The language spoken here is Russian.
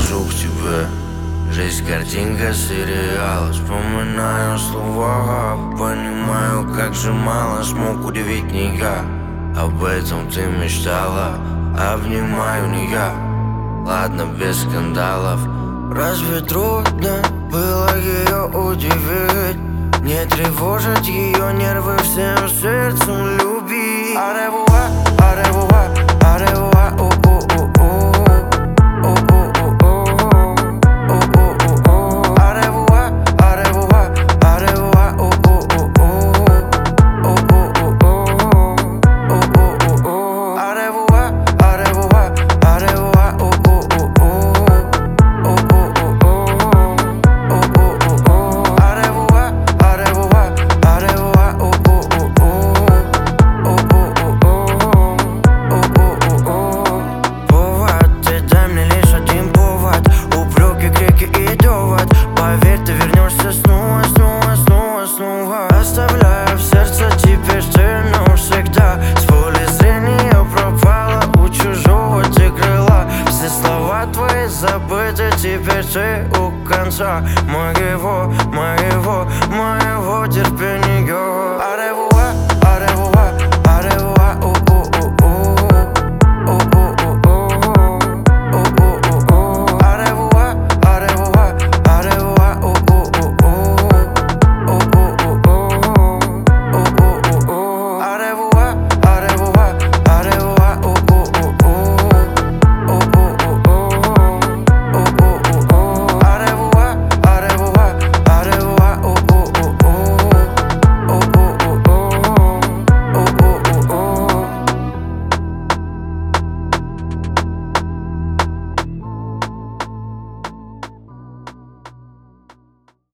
подхожу к тебе. Жизнь картинка сериала, вспоминаю слова, понимаю, как же мало смог удивить не я. Об этом ты мечтала, обнимаю не я. Ладно, без скандалов. Разве трудно было ее удивить? Не тревожить ее нервы, всем сердцем любить. Аревуа, аревуа, аревуа, оставляю в сердце теперь ты навсегда. С поля зрения пропала, у чужого ты крыла. Все слова твои забыты, теперь ты у конца моего терпения.